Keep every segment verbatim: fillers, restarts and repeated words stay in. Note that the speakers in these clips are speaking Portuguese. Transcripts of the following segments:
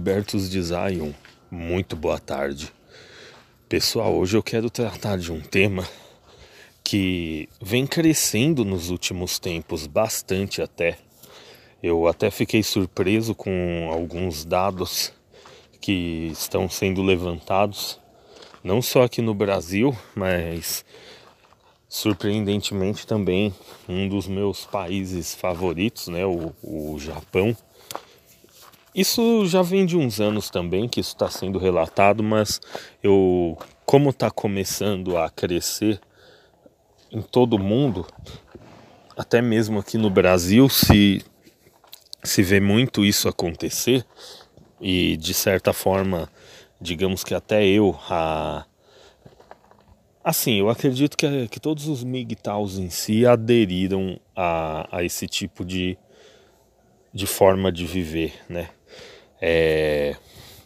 libertos de Zion, muito boa tarde. Pessoal, hoje eu quero tratar de um tema que vem crescendo nos últimos tempos, bastante até. Eu até fiquei surpreso com alguns dados que estão sendo levantados, não só aqui no Brasil, mas surpreendentemente também um dos meus países favoritos, né, o, o Japão. Isso já vem de uns anos também que isso está sendo relatado, mas eu, como está começando a crescer em todo o mundo, até mesmo aqui no Brasil, se, se vê muito isso acontecer, e de certa forma, digamos que até eu, a, assim, eu acredito que, que todos os M G T O Ws em si aderiram a, a esse tipo de, de forma de viver, né? É,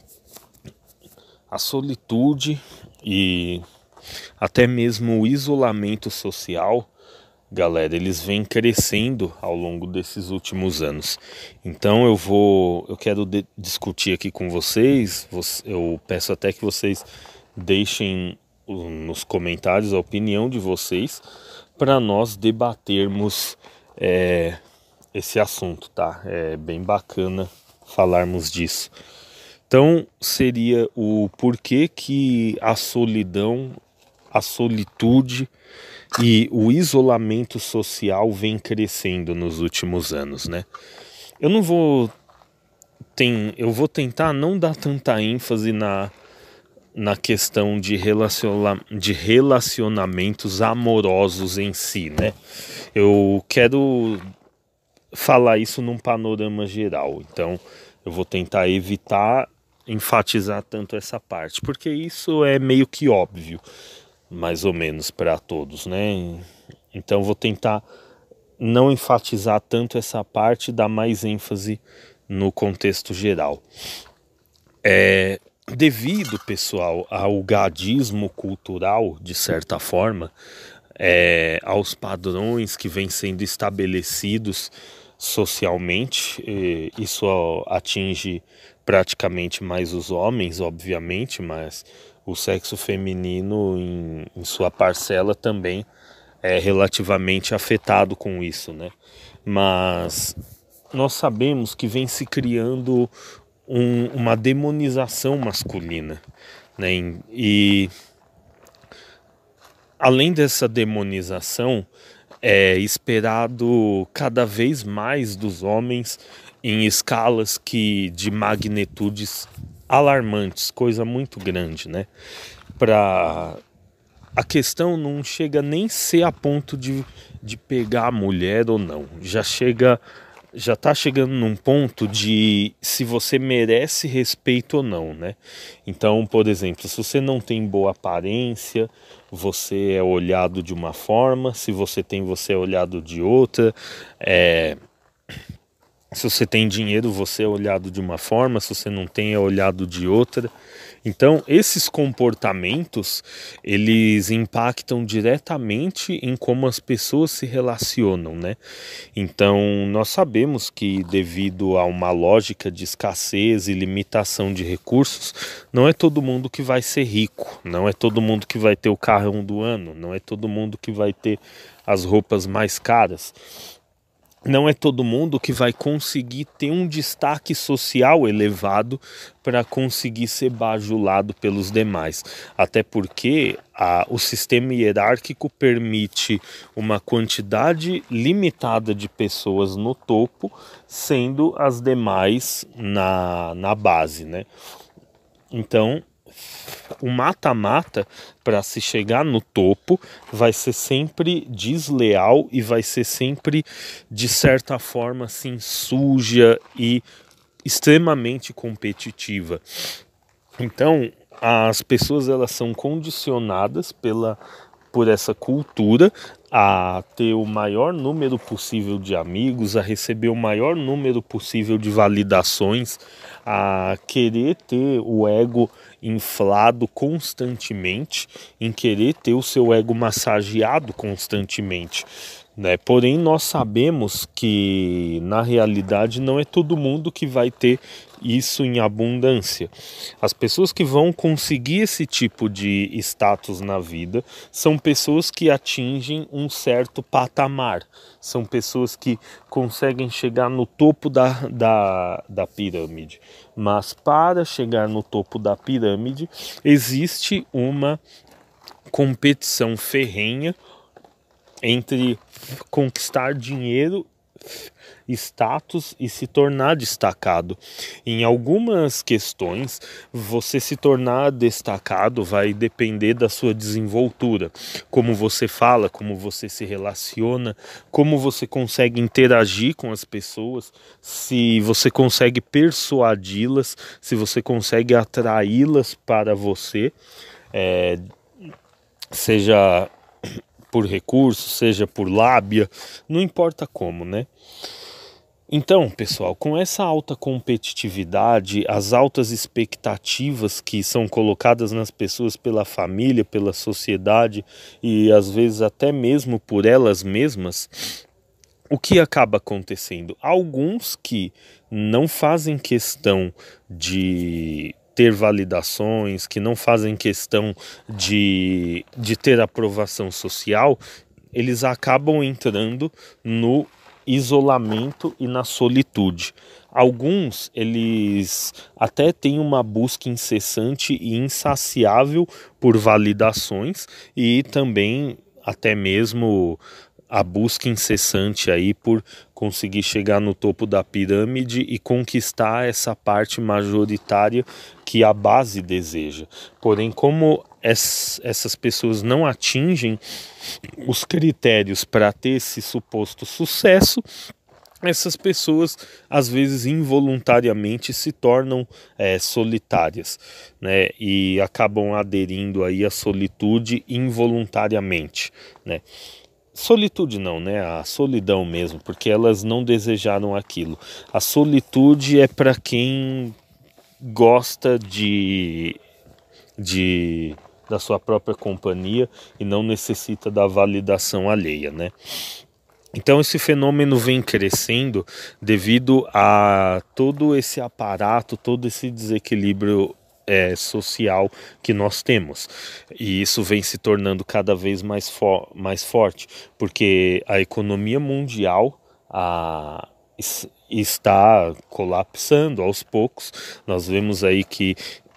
a solitude e até mesmo o isolamento social, galera, eles vêm crescendo ao longo desses últimos anos. Então eu vou, eu quero de, discutir aqui com vocês. Eu peço até que vocês deixem nos comentários a opinião de vocês para nós debatermos é, esse assunto, tá? É bem bacana falarmos disso. Então seria o porquê que a solidão, a solitude e o isolamento social vem crescendo nos últimos anos, né? Eu não vou tem, eu vou tentar não dar tanta ênfase na na questão de, relaciona, de relacionamentos amorosos em si, né? Eu quero falar isso num panorama geral, então eu vou tentar evitar enfatizar tanto essa parte, porque isso é meio que óbvio, mais ou menos para todos, né? Então vou tentar não enfatizar tanto essa parte, dar mais ênfase no contexto geral. É, devido, pessoal, ao gadismo cultural, de certa forma, é, aos padrões que vêm sendo estabelecidos socialmente, isso atinge praticamente mais os homens, obviamente, mas o sexo feminino, em, em sua parcela, também é relativamente afetado com isso, né? Mas nós sabemos que vem se criando um, uma demonização masculina, né? E além dessa demonização, é esperado cada vez mais dos homens em escalas que de magnitudes alarmantes, coisa muito grande, né? Pra... A questão não chega nem ser a ponto de, de pegar a mulher ou não. Já chega, já tá chegando num ponto de se você merece respeito ou não, né? Então, por exemplo, se você não tem boa aparência, você é olhado de uma forma, se você tem, você é olhado de outra, é... se você tem dinheiro, você é olhado de uma forma, se você não tem, é olhado de outra. Então, esses comportamentos, eles impactam diretamente em como as pessoas se relacionam, né? Então, nós sabemos que devido a uma lógica de escassez e limitação de recursos, não é todo mundo que vai ser rico, não é todo mundo que vai ter o carrão do ano, não é todo mundo que vai ter as roupas mais caras. Não é todo mundo que vai conseguir ter um destaque social elevado para conseguir ser bajulado pelos demais. Até porque a, o sistema hierárquico permite uma quantidade limitada de pessoas no topo, sendo as demais na, na base, né? Então, o mata-mata para se chegar no topo vai ser sempre desleal e vai ser sempre, de certa forma, assim, suja e extremamente competitiva. Então, as pessoas elas são condicionadas pela, por essa cultura a ter o maior número possível de amigos, a receber o maior número possível de validações, a querer ter o ego inflado constantemente, em querer ter o seu ego massageado constantemente. né? Porém, nós sabemos que na realidade não é todo mundo que vai ter isso em abundância. As pessoas que vão conseguir esse tipo de status na vida são pessoas que atingem um certo patamar, são pessoas que conseguem chegar no topo da, da, da pirâmide. Mas para chegar no topo da pirâmide existe uma competição ferrenha entre conquistar dinheiro, status e se tornar destacado. Em algumas questões, você se tornar destacado vai depender da sua desenvoltura, como você fala, como você se relaciona, como você consegue interagir com as pessoas, se você consegue persuadi-las, se você consegue atraí-las para você, é, seja por recurso, seja por lábia, não importa como, né? Então, pessoal, com essa alta competitividade, as altas expectativas que são colocadas nas pessoas pela família, pela sociedade e às vezes até mesmo por elas mesmas, o que acaba acontecendo? Alguns que não fazem questão de ter validações, que não fazem questão de, de ter aprovação social, eles acabam entrando no isolamento e na solitude. Alguns, eles até têm uma busca incessante e insaciável por validações e também até mesmo a busca incessante aí por conseguir chegar no topo da pirâmide e conquistar essa parte majoritária que a base deseja. Porém, como essas pessoas não atingem os critérios para ter esse suposto sucesso, essas pessoas às vezes involuntariamente se tornam é, solitárias, né, e acabam aderindo aí à solitude involuntariamente, né. Solitude não, né? A solidão mesmo, porque elas não desejaram aquilo. A solitude é para quem gosta de, de da sua própria companhia e não necessita da validação alheia, né? Então esse fenômeno vem crescendo devido a todo esse aparato, todo esse desequilíbrio É, social que nós temos, e isso vem se tornando cada vez mais, fo mais forte, porque a economia mundial a, está colapsando aos poucos. Nós vemos aí que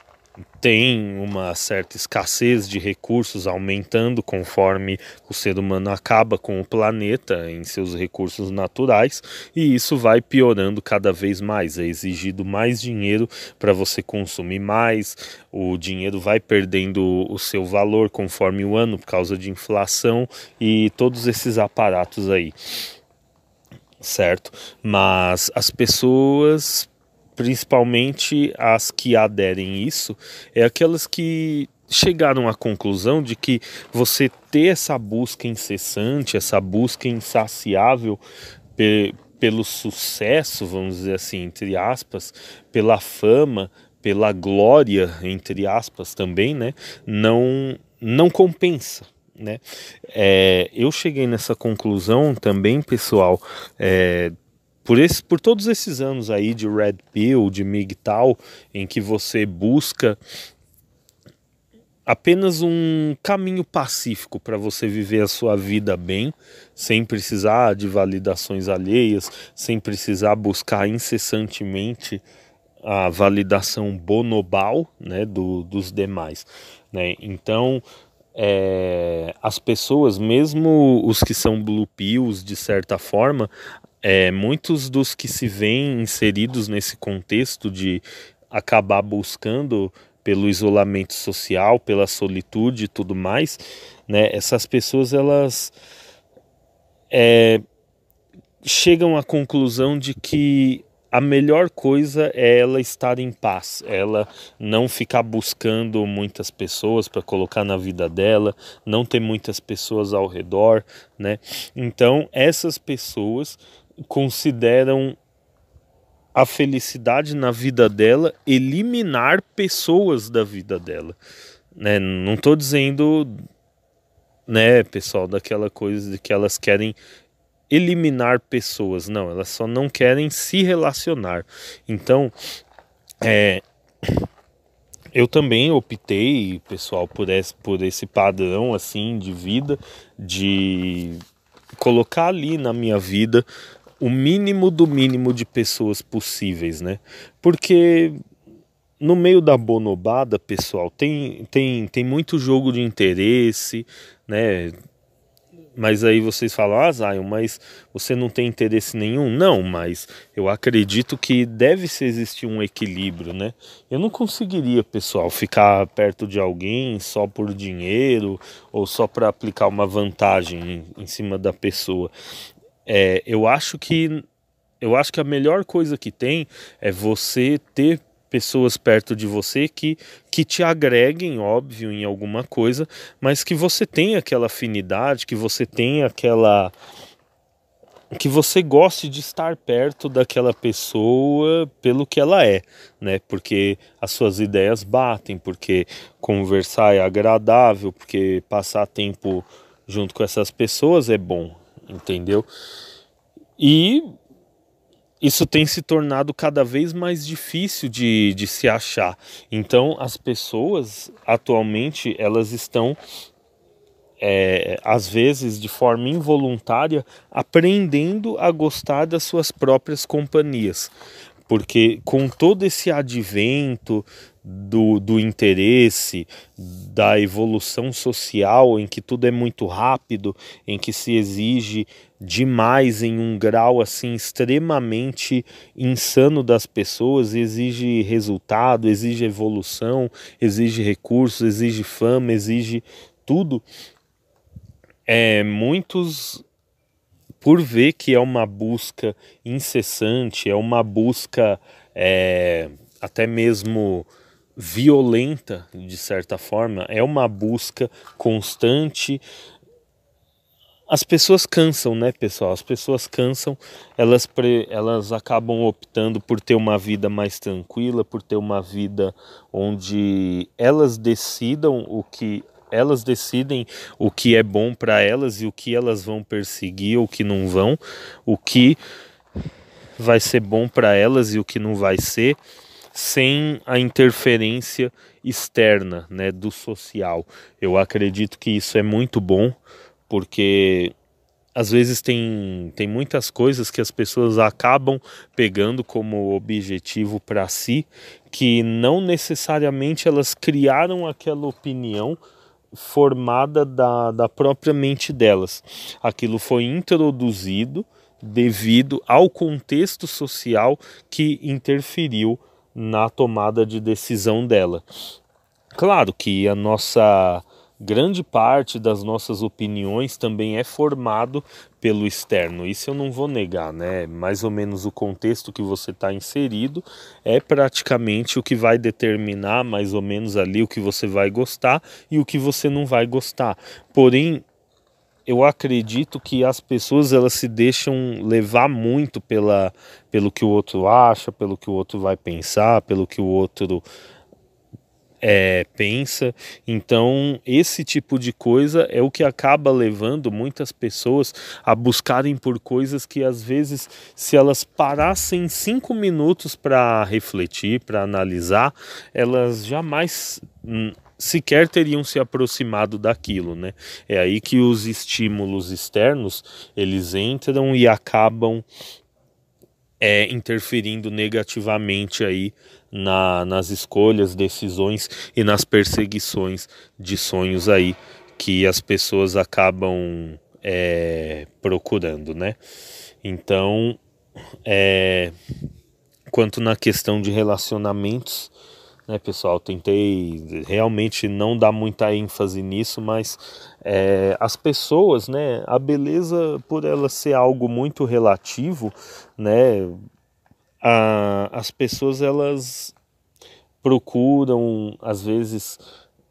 tem uma certa escassez de recursos aumentando conforme o ser humano acaba com o planeta em seus recursos naturais, e isso vai piorando cada vez mais. É exigido mais dinheiro para você consumir mais, o dinheiro vai perdendo o seu valor conforme o ano por causa de inflação e todos esses aparatos aí, certo? Mas as pessoas, principalmente as que aderem a isso, é aquelas que chegaram à conclusão de que você ter essa busca incessante, essa busca insaciável pe pelo sucesso, vamos dizer assim, entre aspas, pela fama, pela glória, entre aspas também, né, não, não compensa. Né? É, eu cheguei nessa conclusão também, pessoal, é, Por, esse, por todos esses anos aí de Red Pill, de M G T O W, em que você busca apenas um caminho pacífico para você viver a sua vida bem, sem precisar de validações alheias, sem precisar buscar incessantemente a validação bonobal, né, do, dos demais, né? Então, é, as pessoas, mesmo os que são blue pills de certa forma, É, muitos dos que se veem inseridos nesse contexto de acabar buscando pelo isolamento social, pela solitude e tudo mais, né, essas pessoas elas é, chegam à conclusão de que a melhor coisa é ela estar em paz, ela não ficar buscando muitas pessoas para colocar na vida dela, não ter muitas pessoas ao redor, né? Então essas pessoas consideram a felicidade na vida dela eliminar pessoas da vida dela, né? Não estou dizendo, né, pessoal, daquela coisa de que elas querem eliminar pessoas, não, elas só não querem se relacionar. Então, é, eu também optei, pessoal, por esse, por esse padrão assim de vida, de colocar ali na minha vida o mínimo do mínimo de pessoas possíveis, né? Porque no meio da bonobada, pessoal, tem, tem, tem muito jogo de interesse, né? Mas aí vocês falam, ah, Zion, mas você não tem interesse nenhum? Não, mas eu acredito que deve se existir um equilíbrio, né? Eu não conseguiria, pessoal, ficar perto de alguém só por dinheiro ou só para aplicar uma vantagem em, em cima da pessoa. É, eu acho que eu acho que a melhor coisa que tem é você ter pessoas perto de você que, que te agreguem, óbvio, em alguma coisa, mas que você tenha aquela afinidade, que você tenha aquela... que você goste de estar perto daquela pessoa pelo que ela é, né? Porque as suas ideias batem, porque conversar é agradável, porque passar tempo junto com essas pessoas é bom, entendeu? E isso tem se tornado cada vez mais difícil de, de se achar. Então, as pessoas, atualmente, elas estão, é, às vezes, de forma involuntária, aprendendo a gostar das suas próprias companhias. Porque com todo esse advento do, do interesse, da evolução social, em que tudo é muito rápido, em que se exige demais em um grau assim extremamente insano das pessoas, exige resultado, exige evolução, exige recursos, exige fama, exige tudo. É, muitos, por ver que é uma busca incessante, é uma busca é, até mesmo violenta, de certa forma, é uma busca constante. As pessoas cansam, né, pessoal? As pessoas cansam, elas, pre... elas acabam optando por ter uma vida mais tranquila, por ter uma vida onde elas decidam o que elas decidem o que é bom para elas e o que elas vão perseguir ou o que não vão, o que vai ser bom para elas e o que não vai ser, sem a interferência externa, né, do social. Eu acredito que isso é muito bom, porque às vezes tem, tem muitas coisas que as pessoas acabam pegando como objetivo para si, que não necessariamente elas criaram aquela opinião formada da, da própria mente delas. Aquilo foi introduzido devido ao contexto social que interferiu na tomada de decisão dela. Claro que a nossa grande parte das nossas opiniões também é formado pelo externo, isso eu não vou negar, né? Mais ou menos o contexto que você está inserido é praticamente o que vai determinar mais ou menos ali o que você vai gostar e o que você não vai gostar. Porém, eu acredito que as pessoas elas se deixam levar muito pela, pelo que o outro acha, pelo que o outro vai pensar, pelo que o outro É, pensa. Então esse tipo de coisa é o que acaba levando muitas pessoas a buscarem por coisas que às vezes, se elas parassem cinco minutos para refletir, para analisar, elas jamais hum, sequer teriam se aproximado daquilo, né? É aí que os estímulos externos eles entram e acabam é, interferindo negativamente aí na, nas escolhas, decisões e nas perseguições de sonhos aí que as pessoas acabam é, procurando, né? Então, é, quanto na questão de relacionamentos, né, pessoal, tentei realmente não dar muita ênfase nisso, mas é, as pessoas, né, a beleza por ela ser algo muito relativo, né, a, as pessoas elas procuram às vezes,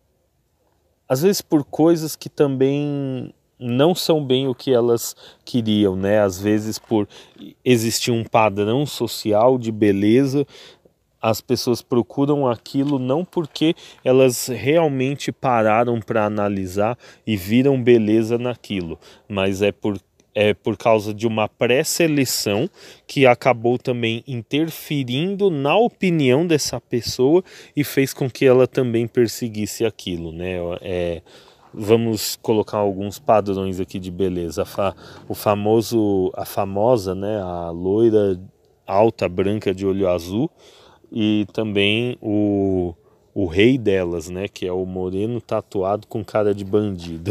às vezes por coisas que também não são bem o que elas queriam, né, às vezes por existir um padrão social de beleza. As pessoas procuram aquilo não porque elas realmente pararam para analisar e viram beleza naquilo, mas é por é por causa de uma pré-seleção que acabou também interferindo na opinião dessa pessoa e fez com que ela também perseguisse aquilo, né? É, vamos colocar alguns padrões aqui de beleza. O famoso, a famosa, né, a loira alta, branca, de olho azul, e também o, o rei delas, né, que é o moreno tatuado com cara de bandido.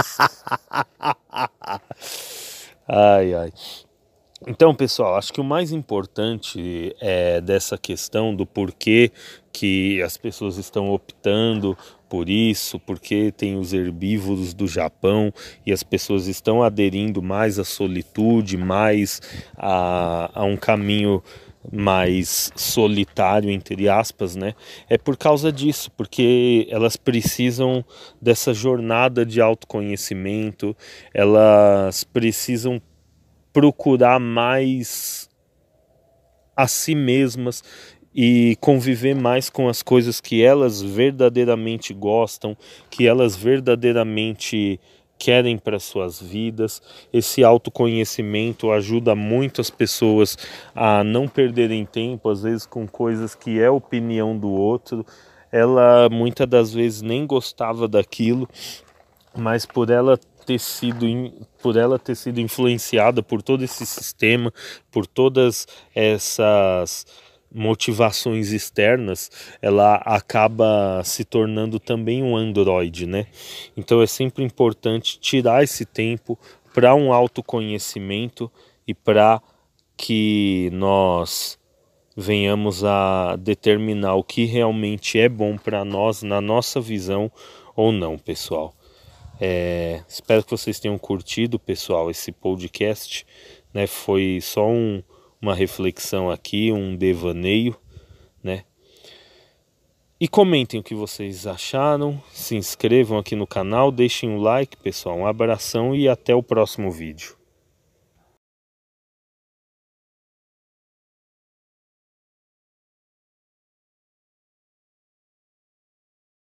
Ai, ai. Então, pessoal, acho que o mais importante é dessa questão do porquê que as pessoas estão optando por isso, porque tem os herbívoros do Japão e as pessoas estão aderindo mais à solitude, mais a, a um caminho mais solitário, entre aspas, né? É por causa disso, porque elas precisam dessa jornada de autoconhecimento, elas precisam procurar mais a si mesmas e conviver mais com as coisas que elas verdadeiramente gostam, que elas verdadeiramente querem para suas vidas. Esse autoconhecimento ajuda muito as pessoas a não perderem tempo, às vezes, com coisas que é opinião do outro. Ela muitas das vezes nem gostava daquilo, mas por ela ter sido por ela ter sido influenciada por todo esse sistema, por todas essas motivações externas, ela acaba se tornando também um androide, né? Então é sempre importante tirar esse tempo para um autoconhecimento e para que nós venhamos a determinar o que realmente é bom para nós, na nossa visão ou não, pessoal. É, espero que vocês tenham curtido, pessoal, esse podcast, né? Foi só um, uma reflexão aqui, um devaneio, né? E comentem o que vocês acharam, se inscrevam aqui no canal, deixem um like, pessoal. Um abração e até o próximo vídeo.